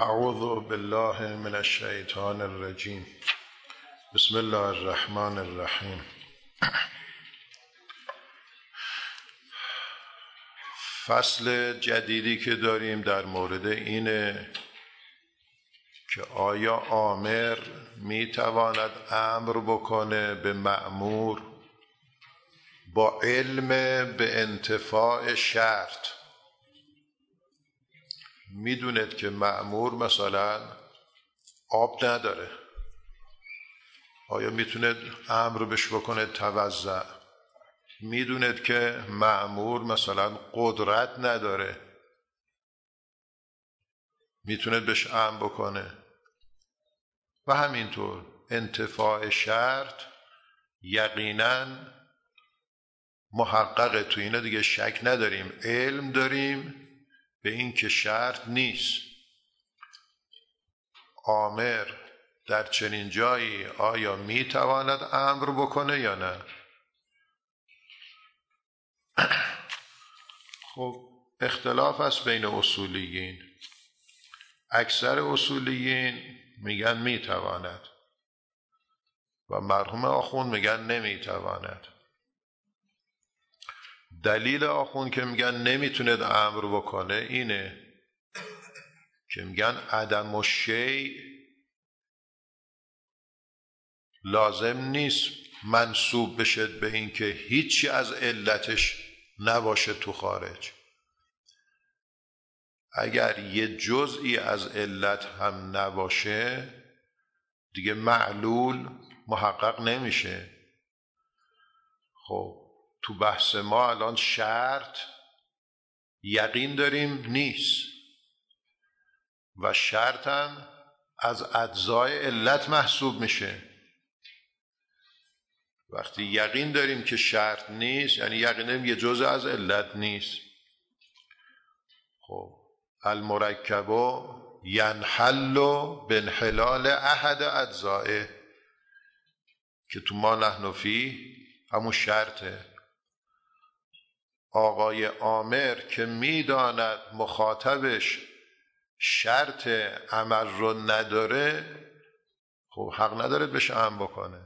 اعوذ بالله من الشیطان الرجیم. بسم الله الرحمن الرحیم. فصل جدیدی که داریم در مورد اینه که آیا آمر میتواند امر بکنه به مأمور با علم به انتفاع شرط. میدونید که مأمور مثلا آب نداره، آیا میتونه امر بهش بکنه توضع؟ میدونید که مأمور مثلا قدرت نداره، میتونه بهش امر بکنه؟ و همینطور انتفاع شرط یقینا محققه، تو اینا دیگه شک نداریم، علم داریم به این که شرط نیست. آمر در چنین جایی آیا میتواند امر بکنه یا نه؟ خب اختلاف است بین اصولیین. اکثر اصولیین میگن میتواند و مرحوم آخوند میگن نمیتواند. دلیل آخوند که میگن نمیتوند امر بکنه اینه که میگن عدم الشیء لازم نیست منسوب بشه به این که هیچی از علتش نباشه تو خارج. اگر یه جزئی از علت هم نباشه دیگه معلول محقق نمیشه. خب تو بحث ما الان شرط یقین داریم نیست و شرط هم از اجزای علت محسوب میشه. وقتی یقین داریم که شرط نیست یعنی یقین داریم یه جزء از علت نیست. خب المرکب ینحل بانحلال احد اجزائه که تو ما نحن فیه همون شرطه. آقای آمر که میداند مخاطبش شرط عمل رو نداره، خب حق نداره بهش امر بکنه،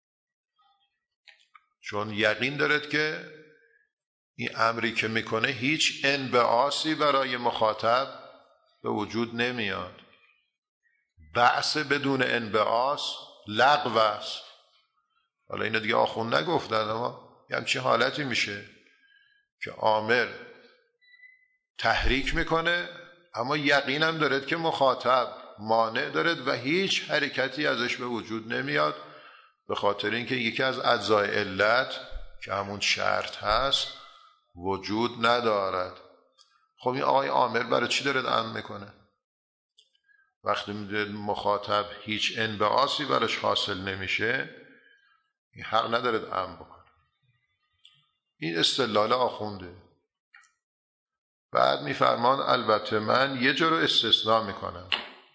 چون یقین دارد که این امری که میکنه هیچ انبعاثی برای مخاطب به وجود نمیاد. بعث بدون انبعاث لغو است. حالا اینا دیگه آخوند نگفتن، اما یه همچین حالتی میشه که آمر تحریک میکنه اما یقینم دارد که مخاطب مانع دارد و هیچ حرکتی ازش به وجود نمیاد، به خاطر اینکه یکی از اجزای علت که همون شرط هست وجود ندارد. خب این آقای آمر برای چی دارد امر میکنه؟ وقتی میدونه مخاطب هیچ انبعاثی براش حاصل نمیشه، این حق ندارد امر بکنه. این استدلال آخونده. بعد میفرمان البته من یه جا رو استثناء میکنم،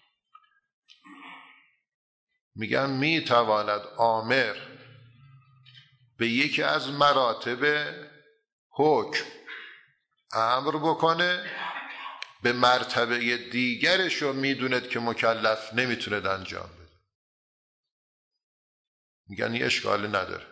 میگم میتواند آمر به یکی از مراتب حکم امر بکنه، به مرتبه دیگرش رو میدوند که مکلف نمیتوند انجام بده. میگن این اشکال نداره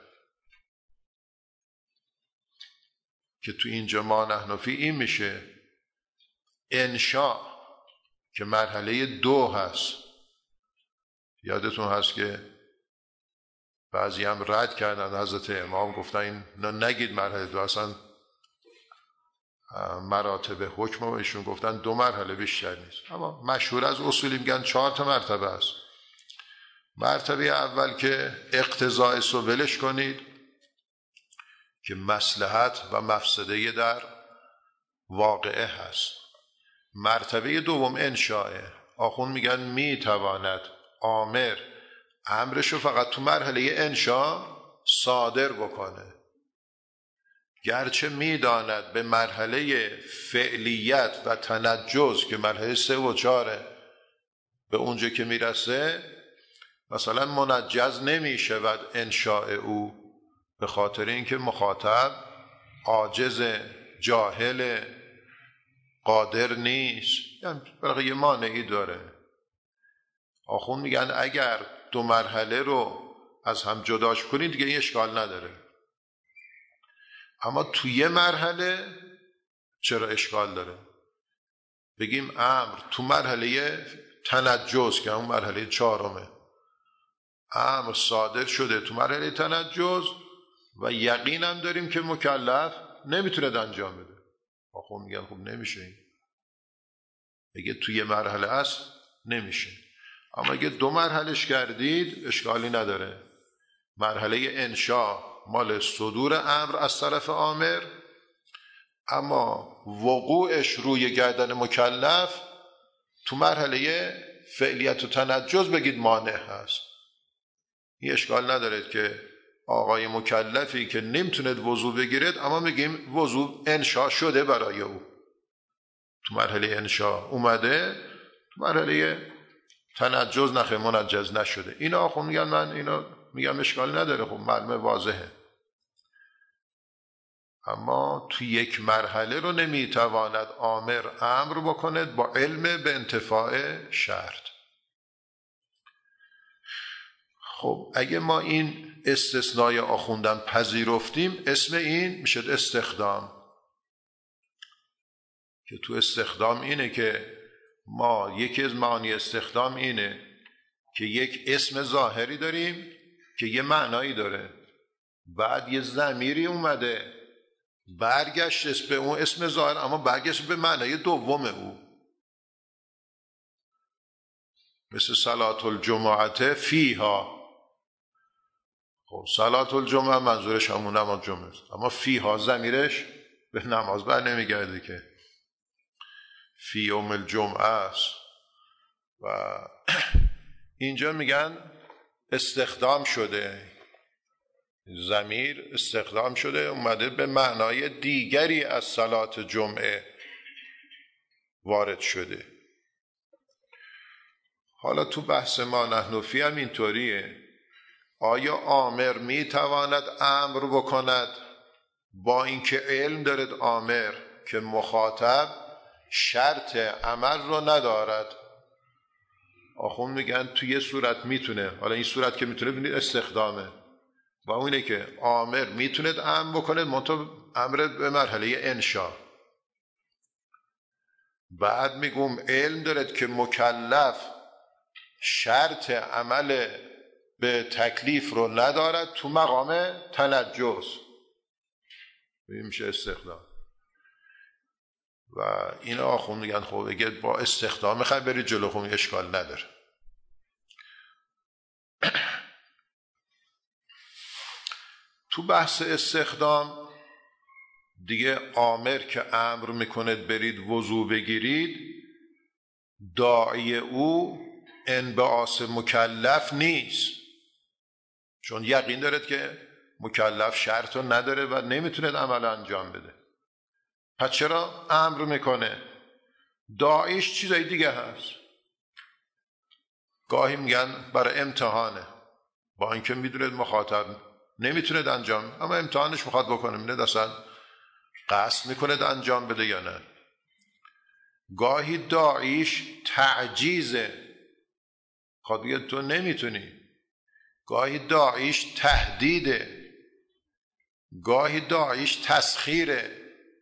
که تو اینجا ما نحن فی این میشه انشاء که مرحله 2 هست. یادتون هست که بعضی هم رد کردن، حضرت امام گفتن این نگید مرحله 2، اصلا مراتب حکم رو ایشون گفتن 2 مرحله بیشتر نیست. اما مشهور از اصولی میگن 4 تا مرتبه است. مرتبه اول که اقتضاء سبلش کنید که مصلحت و مفسده در واقعه هست. مرتبه دوم انشاء. آخوند میگن میتواند آمر امرشو فقط تو مرحله انشاء صادر بکنه، گرچه میداند به مرحله فعلیت و تنجز که مرحله 3 و 4 به اونجا که میرسه مثلا منجز نمیشود انشاء او، به خاطر اینکه مخاطب عاجز، جاهل، قادر نیست، یعنی برای یه مانعی داره. آخوند میگن اگر دو مرحله رو از هم جداش کنید دیگه این اشکال نداره، اما توی یه مرحله چرا اشکال داره؟ بگیم امر تو مرحله تنجز که اون مرحله 4، امر صادر شده تو مرحله تنجز و یقینم داریم که مکلف نمیتونه انجام بده. آخوند میگن خب نمیشه، این اگه توی یه مرحله است نمیشه، اما اگه دو مرحلهش کردید اشکالی نداره. مرحله انشا مال صدور امر از طرف آمر، اما وقوعش روی گردن مکلف تو مرحله فعلیت و تنجز بگید مانع هست. این اشکال نداره که آقای مکلفی که نمیتونه وضو بگیرد اما میگیم وضو انشا شده برای او، تو مرحله انشا اومده، تو مرحله تنجز نخه منجز نشده. اینا خب میگن من اینا میگم اشکال نداره، خب معلومه واضحه، اما تو یک مرحله رو نمیتواند آمر امر بکند با علم به انتفاع شرط. خب اگه ما این استثنای آخوندن پذیرفتیم اسم این میشه استخدام، که تو استخدام اینه که ما یکی از معانی استخدام اینه که یک اسم ظاهری داریم که یه معنایی داره، بعد یه ضمیری اومده برگشت به اون اسم ظاهر اما برگشت به معنای دوم او، مثل صلاة الجمعه فیها. خب صلاة الجمعه منظورش همون نماز جمعه است، اما فیها ضمیرش به نماز بر نمیگرده که فی یوم الجمعه است. و اینجا میگن استخدام شده، ضمیر استخدام شده اومده به معنای دیگری از صلات جمعه وارد شده. حالا تو بحث ما نحنفی هم اینطوریه، آیا آمر میتواند امر بکند با اینکه علم دارد آمر که مخاطب شرط عمل رو ندارد؟ آخوند میگن تو یه صورت میتونه، حالا این صورت که میتونه ببینید استخدامه، و اونه که آمر میتونه امر بکنه منتها امر به مرحله انشا، بعد میگم علم دارد که مکلف شرط عمل به تکلیف رو ندارد تو مقام تنجز، این میشه استخدام. و این آخوند میگن خب اگه با استخدام میخوای بری جلو خب اشکال نداره. تو بحث استخدام دیگه آمر که امر میکند برید وضو بگیرید، داعی او انبعاث مکلف نیست، چون یقین دارد که مکلف شرط رو نداره و نمیتونه عمل انجام بده. پس چرا امر میکنه؟ داعیش چیزای دیگه هست، گاهی میگن برای امتحانه، با اینکه میدونید مخاطب نمیتونه انجام، اما امتحانش میخواد بکنه، میدونید اصلا قصد میکنه انجام بده یا نه. گاهی داعیش تعجیزه، خود بگه تو نمیتونی. گاهی داعیش تهدیده، گاهی داعیش تسخیره.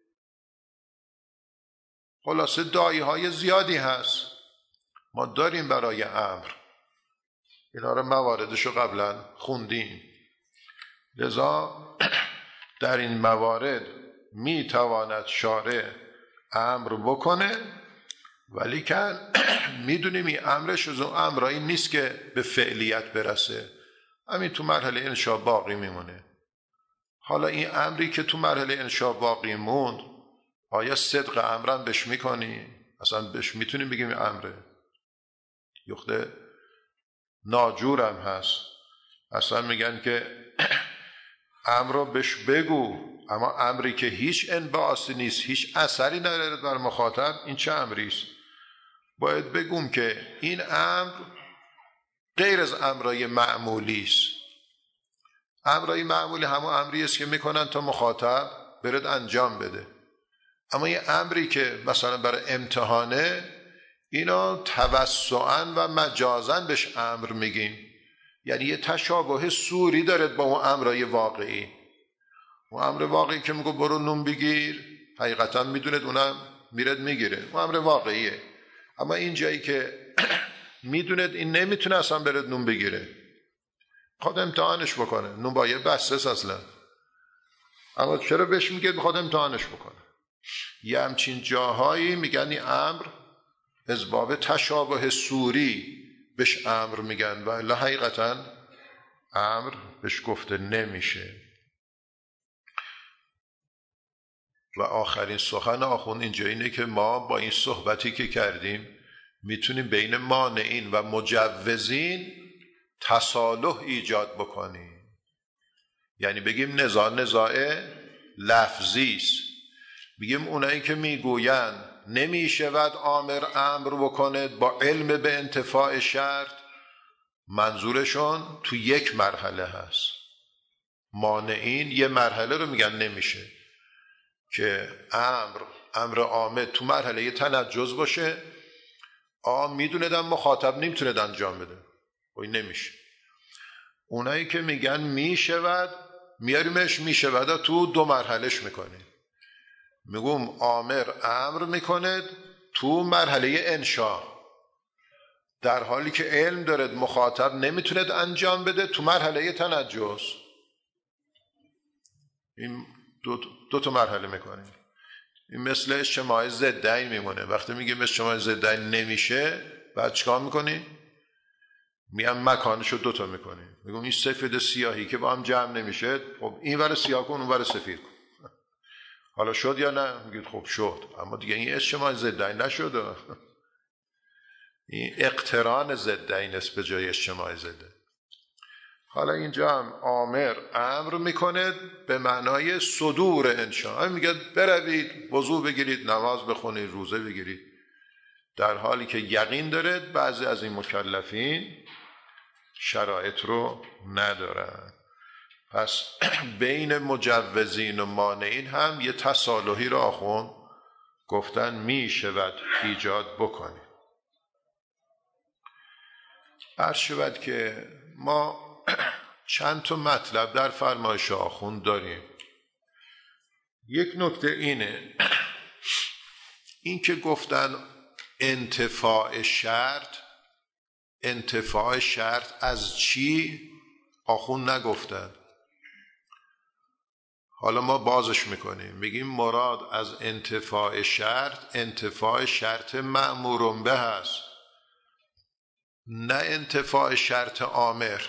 خلاصه داعی های زیادی هست ما داریم برای امر، اینا رو مواردشو قبلا خوندیم. لذا در این موارد میتواند شارع امر بکنه، ولی که میدونیم این امرش از اون امرایی نیست که به فعلیت برسه، همین تو مرحله انشا باقی میمونه. حالا این امری که تو مرحله انشا باقی موند، آیا صدق امرن بهش میکنی؟ اصلا بهش میتونیم بگیم امره؟ یخته ناجورم هست، اصلا میگن که امر رو بهش بگو، اما امری که هیچ انبعاثی نیست، هیچ اثری نداره بر مخاطب، این چه امریست؟ باید بگم که این امر غیر از امرای معمولی است. امرای معمولی همون امری است که میکنن تا مخاطب برد انجام بده، اما این امری که مثلا برای امتحانه، اینا توسعاً و مجازاً بهش امر میگیم، یعنی یه تشابه صوری داره با اون امرای واقعی. اون امر واقعی که میگه برو نون بگیر، حقیقتاً میدونید اونم میرد میگیره، اون امر واقعیه. اما این جایی که میدونید این نمیتونه اصلا برد نون بگیره، خود امتحانش بکنه، نون با یه بسته اصلا، اما چرا بهش میگه بخواد امتحانش بکنه؟ یه همچین جاهایی میگن این امر از باب تشابه صوری بهش امر میگن و الا حقیقتا امر بهش گفته نمیشه. و آخرین سخن آخوند اینجا اینه که ما با این صحبتی که کردیم میتونیم بین مانعین و مجوزین تصالح ایجاد بکنیم، یعنی بگیم نزاع لفظی است. بگیم اونایی که میگوین نمیشود آمر امر بکنه با علم به انتفاع شرط، منظورشون تو یک مرحله هست. مانعین یه مرحله رو میگن نمیشه که امر عامد تو مرحله تنجز باشه، میدوندن مخاطب نمیتونه انجام بده، این نمیشه. اونایی که میگن میشود، میاریمش میشود تو دو مرحلهش میکنیم. میگم آمر امر میکند تو مرحله انشا، در حالی که علم دارد مخاطب نمیتوند انجام بده تو مرحله تنجز. این دو تا مرحله میکنیم. این مثل اجتماع ضدین میمونه. وقتی میگیم اجتماع ضدین نمیشه، بعد چیکار میکنی؟ میام مکانشو دوتا میکنیم. میگم این سفید سیاهی که با هم جمع نمیشه، خب این ور سیاه کن اون ور سفید کن، حالا شد یا نه؟ میگید خب شد، اما دیگه این اجتماع ضدین نشد. این اقتران ضدین است به جای اجتماع ضدین. حالا اینجا هم آمر امر میکنه به معنای صدور انشاء، میگه بروید وضو بگیرید، نماز بخونید، روزه بگیرید، در حالی که یقین دارد بعضی از این مکلفین شرایط رو ندارن. پس بین مجوزین و مانعین هم یه تصالحی رو آخوند گفتن می شود ایجاد بکنیم. عرض شود که ما چند تا مطلب در فرمایش آخوند داریم. یک نکته اینه، این که گفتن انتفاع شرط از چی آخوند نگفتن. حالا ما بازش میکنیم، میگیم مراد از انتفاع شرط مأمور به هست، نه انتفاع شرط آمر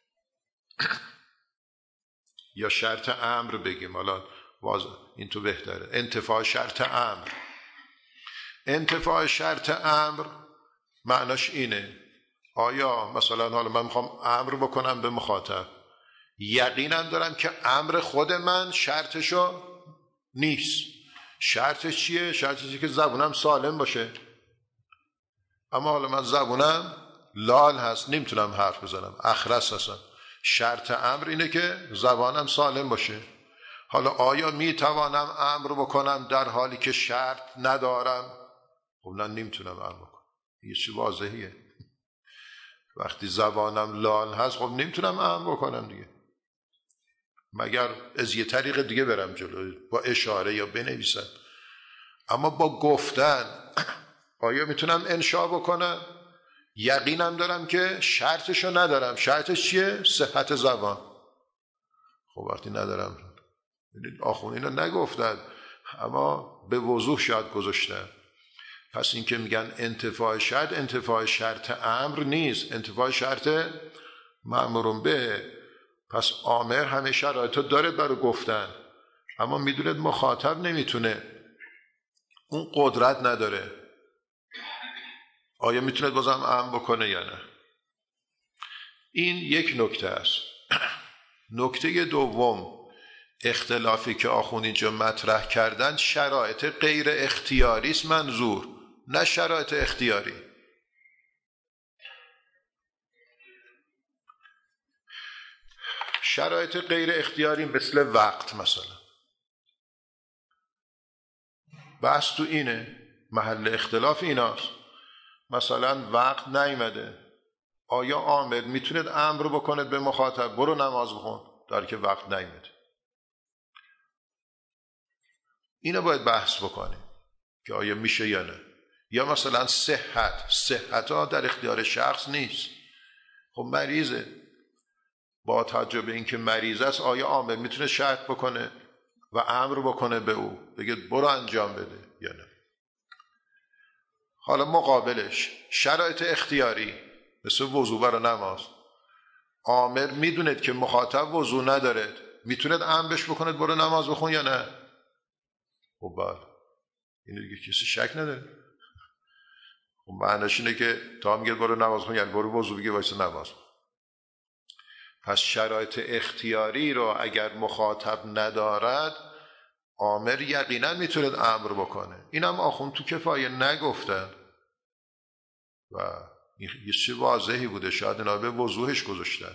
یا شرط امر بگیم. حالا این تو بهتره، انتفاع شرط امر. انتفاع شرط امر معناش اینه، آیا مثلا حالا من میخوام امر بکنم به مخاطب، یقینم دارم که امر خود من شرطشو نیست. شرطش چیه؟ شرطشی که زبونم سالم باشه. اما حالا من زبونم لال هست، نمیتونم حرف بزنم، اخرس هستم. شرط امر اینه که زبانم سالم باشه. حالا آیا میتوانم امر بکنم در حالی که شرط ندارم؟ خب نه، نمیتونم امر بکنم. یه چی واضحیه. وقتی زبانم لال هست خب نمیتونم امر بکنم دیگه، مگر از یه طریق دیگه برم جلو، با اشاره یا بنویسم. اما با گفتن آیا میتونم انشا بکنم؟ یقینم دارم که شرطشو ندارم. شرطش چیه؟ صحت زبان. خب وقتی ندارم، آخوند اینو نگفتن اما به وضوح شاید گذاشتن. پس این که میگن انتفاع شرط امر نیست، انتفاع شرط مأمور به. پس آمر همه شرایطو داره برای گفتن، اما میدونید مخاطب نمیتونه، اون قدرت نداره. آیا میتونه بازم امر بکنه یا نه؟ این یک نکته است. نکته دوم، اختلافی که آخوند اینجا مطرح کردن شرایط غیر اختیاری است منظور، نه شرایط اختیاری. شرایط غیر اختیاری مثل وقت مثلا. بحث تو اینه، محل اختلاف ایناست. مثلا وقت نیامده، آیا عامل میتوند امر بکنه به مخاطب برو نماز بخون در که وقت نیامده؟ اینو باید بحث بکنیم که آیا میشه یا نه. یا مثلا صحت ها در اختیار شخص نیست. خب مریضه، با توجه به اینکه مریض است آیا عامل میتونه شرط بکنه و امر بکنه به او بگه برو انجام بده یا نه؟ حالا مقابلش شرایط اختیاری مثل وضو برای نماز، عامل میدوند که مخاطب وضو ندارد، میتوند امرش بکند برو نماز بخون یا نه؟ خب بله، اینو دیگه کسی شک نداره. خب معنیش اینه که تا میگه برو نماز بخون یعنی برو وضو بگیر وایسا نماز. پس شرایط اختیاری رو اگر مخاطب ندارد عامل یقینا میتوند امر بکنه. اینم آخوند تو کفایه نگفتن و یه چیز واضحی بوده، شاید اینا به وضوحش گذاشتن.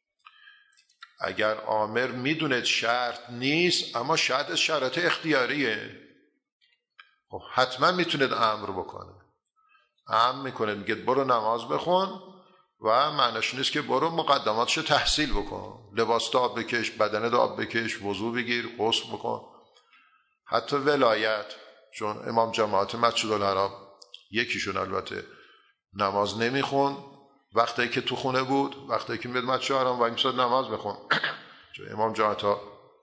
اگر عامل میدوند شرط نیست اما شاید شرایط اختیاریه، خب حتما میتوند امر بکنه. امر میکنه میگه برو نماز بخون و معنیش نیست که برو مقدماتشو تحصیل بکن، لباس آب بکش، بدن آب بکش، وضو بگیر، غسل بکن. حتی ولایت، چون امام جماعت مسجد الحرام یکیشون البته نماز نمیخون وقتی که تو خونه بود، وقتی که میاد مسجد الحرام وای میساد نماز بخون. چون امام جماعت ها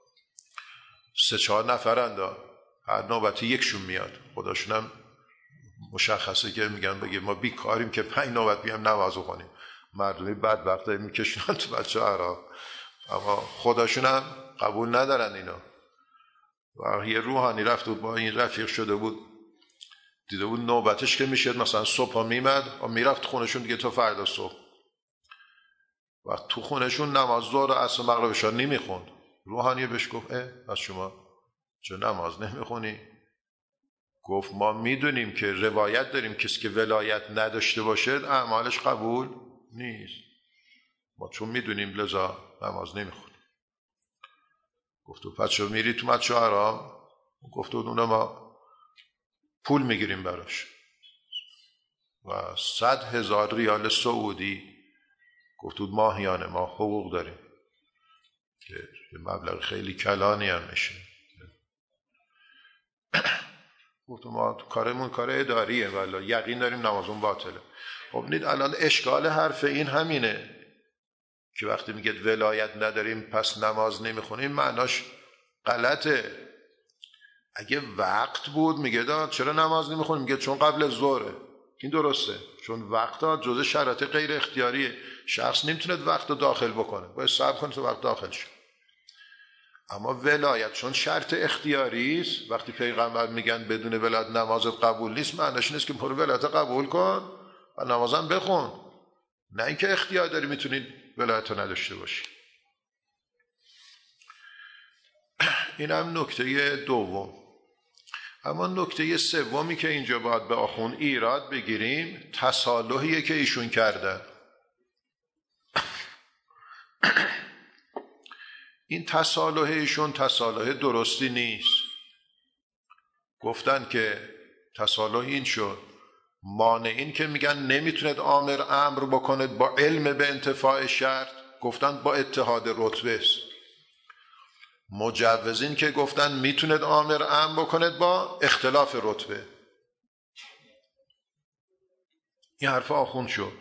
3-4 نفرند، هر نوبتی یکشون میاد، خداشونم مشخصه که میگن بگه ما بیکاریم که 5 نوبت بیام نماز بخونیم. مردمی بدبخت میکشونن تو بچه عرب، اما خداشونم قبول ندارن اینو. و یه روحانی رفت و با این رفیق شده بود، دیده بود نوبتش که میشد مثلا صبح میمد و میرفت خونشون دیگه تا فردا صبح، و تو خونشون نماز ظهر و عصر و مغربش نمیخوند. روحانی بهش گفت از شما چه نماز نمیخونی؟ گفت ما میدونیم که روایت داریم کسی که ولایت نداشته باشه اعمالش قبول نیست، ما چون میدونیم لذا نماز نمیخونیم. گفت پس چرا میری تو مسجد الحرام؟ گفت اون ما پول میگیریم براش و 100,000 ریال سعودی، گفت ماهیانه ما حقوق داریم که مبلغ خیلی کلانی هم میشه. گفت ما کارمون کار اداریه ولی یقین داریم نمازون باطله. خب نید الان اشکال حرف این همینه که وقتی میگه ولایت نداریم پس نماز نمیخونیم، معناش غلطه. اگه وقت بود میگه چرا نماز نمیخونیم؟ میگه چون قبل ظهره. این درسته، چون وقت جزء شرایط غیر اختیاریه، شخص نمیتونه وقت رو داخل بکنه، باید صبر کنه تا وقت داخل شه. اما ولایت چون شرط اختیاری است، وقتی پیغمبر میگن بدون ولایت نمازت قبول نیست، معنیش نیست که برو ولایت قبول کن و نمازم بخون، نه اینکه اختیار داری میتونی ولایت رو نداشته باشی. این هم نکته دوم. اما نکته سومی که اینجا باید به آخون ایراد بگیریم تصالحیه که ایشون کردن. این تصالح ایشون تصالح درستی نیست. گفتن که تصالح این شد، مانعین که میگن نمیتوند امر بکند با علم به انتفاع شرط، گفتن با اتحاد رتبه است. مجوزین که گفتن میتوند امر بکند با اختلاف رتبه. این حرف آخوند شد.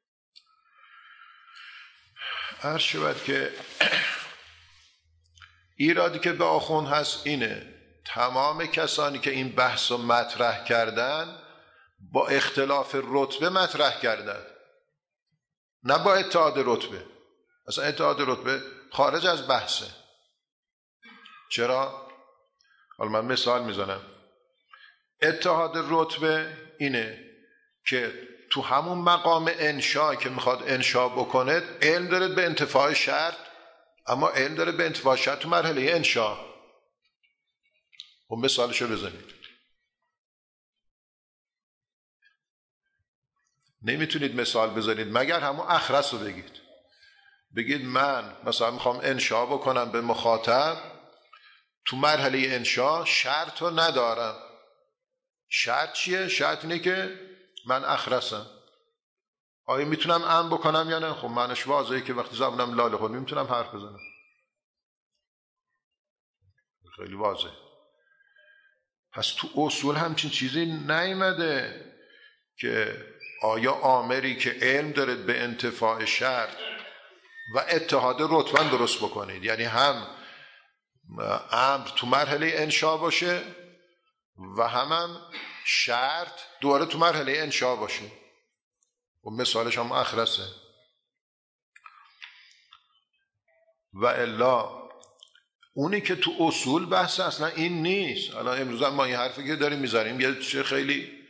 عرض شود که ایرادی که به آخوند هست اینه، تمام کسانی که این بحث رو مطرح کردن با اختلاف رتبه مطرح کردن، نه با اتحاد رتبه. اصلا اتحاد رتبه خارج از بحثه. چرا؟ حالا من مثال میزنم. اتحاد رتبه اینه که تو همون مقام انشا که میخواد انشا بکنه علم داره به انتفاع شرط، اما علم داره به انتفاع شرط تو مرحله انشا. اون مثالشو بزنید. نمیتونید مثال بزنید مگر همون اخرس رو بگید من مثلا میخوام انشا بکنم به مخاطب، تو مرحله انشا شرط رو ندارم. شرط چیه؟ شرط اینه که من اخرسم. آیا میتونم ام بکنم یا نه؟ خب معنیش واضحه که وقتی زبونم لاله خود میتونم حرف بزنم. خیلی واضحه. پس تو اصول همچین چیزی نیامده که آیا آمری که علم دارد به انتفاع شرط و اتحاد رتبه درست بکنید، یعنی هم امر تو مرحله انشا باشه و هم شرط دوباره تو مرحله انشا باشه. و مثالش هم اخرسه. و الا اونی که تو اصول بحث اصلا این نیست. الان امروز ما این حرفی که داریم میذاریم یه چیز خیلی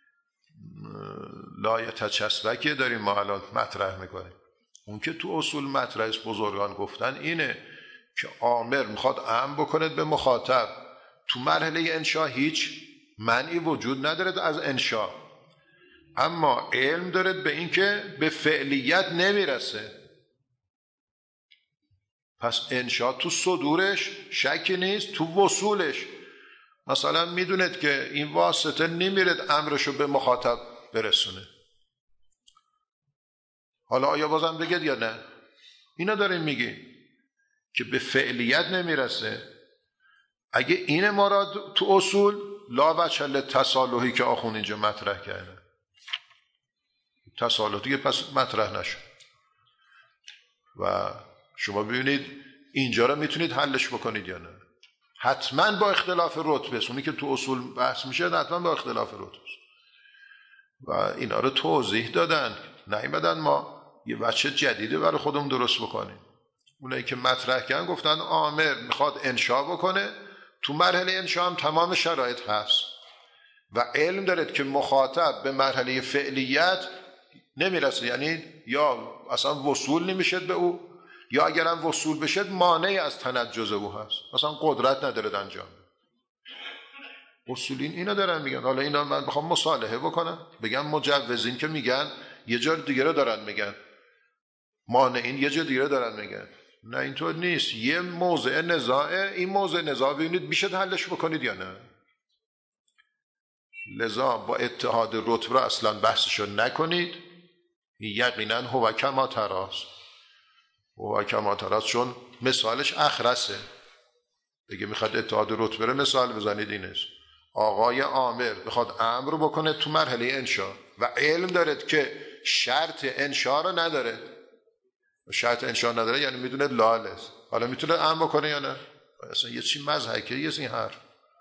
لایتچسبکی داریم ما الان مطرح میکنیم. اون که تو اصول مطرح است بزرگان گفتن اینه که آمر میخواد امر بکنه به مخاطب، تو مرحله انشا هیچ منعی وجود نداره از انشا، اما علم داره به این که به فعلیت نمیرسه. پس انشا تو صدورش شکی نیست، تو وصولش مثلا میدونید که این واسطه نمیرد امرشو به مخاطب برسونه. حالا آیا بازم بگید یا نه؟ اینا داریم میگیم که به فعلیت نمیرسه. اگه این مراد تو اصول لا وجه تصالحی که آخون اینجا مطرح کرده، تصالح دیگه پس مطرح نشد. و شما ببینید اینجا رو میتونید حلش بکنید یا نه؟ حتما با اختلاف رتبه است. اونی که تو اصول بحث میشه حتما با اختلاف رتبه است. و اینا رو توضیح دادن، نیومدن ما یه وجه جدیده برای خودمون درست بکنیم. اونایی که مطرح کردن گفتن آمر میخواد انشا بکنه، تو مرحله انشا هم تمام شرایط هست و علم دارد که مخاطب به مرحله فعلیت نمیرسه، یعنی یا اصلا وصول نمیشه به او، یا اگرم وصول بشه مانعی از تنجز او هست، اصلا قدرت نداره انجام. اصولین اینا دارن میگن. حالا اینا من بخوام مصالحه بکنم بگم مجوزین که میگن یه جا دیگه رو دارن میگن، مانعین یه جا دیگه رو دارن میگن. نه اینطور نیست. یه موضع نزاعه، این موضع نزاع ببینید میشه حلش بکنید یا نه. لذا با اتحاد رتبه اصلا بحثشو نکنید. یقینا هو کما تراست، هو کما تراست، چون مثالش اخرسه. دیگه میخواد اتحاد رتبه رو مثال بزنید اینه آقای عامر بخواد امر بکنه تو مرحله انشا و علم دارد که شرط انشا رو نداره. شرط انشا نداره یعنی میدونه لال است. حالا میتونه امر بکنه یا نه؟ اصلا یه چی مضحکه است این حرف.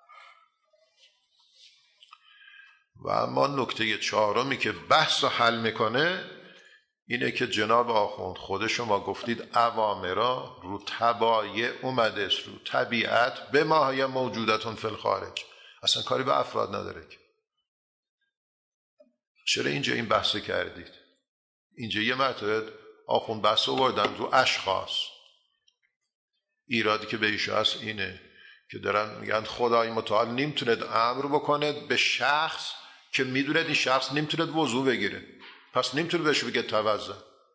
و اما نکته چهارمی که بحث رو حل میکنه اینه که جناب آخوند خود شما گفتید اوامرا رو تبایع اومده است، رو طبیعت به ماهای موجودتون فی الخارج، اصلا کاری به افراد نداره. که چرا اینجا این بحث کردید؟ اینجا یه مرتبه آخوند بحث آوردن رو اشخاص. ایرادی که به ایشا هست اینه که دارن میگن خدای متعال نمیتوند امر بکنه به شخص که میدونه این شخص نمیتوند وضو بگیره، پس نمیتونه بهش بگه توضا.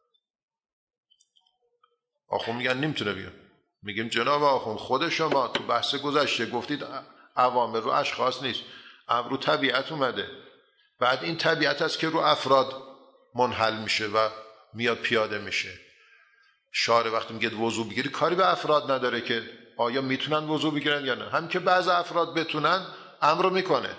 آخوند میگن نمیتونه بگه. میگیم جناب آخوند خود شما تو بحث گذشته گفتید اوامر رو اشخاص نیست، امر رو طبیعت اومده. بعد این طبیعت هست که رو افراد منحل میشه و میاد پیاده میشه. شارع وقتی میگه وضو بگیری کاری به افراد نداره که آیا میتونن وضو بگیرن یا نه. هم که بعض افراد بتونن امر رو میکنه.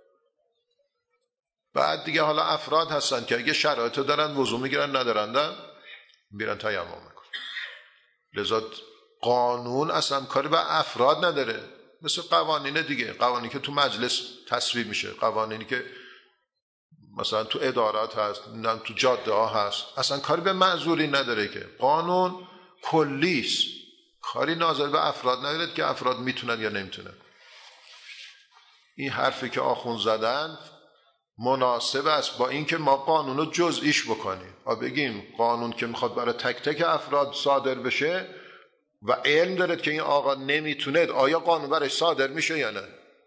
بعد دیگه حالا افراد هستن که اگه شرایط دارن وضو میگیرن، ندارن میرن تیمم میکنن. لذا قانون اصلا کاری به افراد نداره. مثل قوانین دیگه، قوانینی که تو مجلس تصویب میشه، قوانینی که مثلا تو ادارات هست، تو جاده ها هست، اصلا کاری به معذوری نداره. که قانون کلیست، کاری ناظر به افراد نداره که افراد میتونن یا نمیتونن. این حرفی که آخوند زدن مناسب است با اینکه ما قانون رو جزئیش بکنیم و بگیم قانون که میخواد برای تک تک افراد صادر بشه و علم دارد که این آقا نمیتونه، آیا قانون برای صادر میشه یا نه؟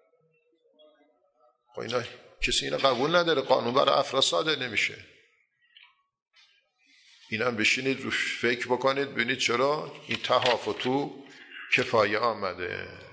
خب اینا کسی اینا قبول نداره، قانون برای افراد صادر نمیشه. اینا بشینید روش فکر بکنید ببینید چرا این تهافت تو کفایه آمده.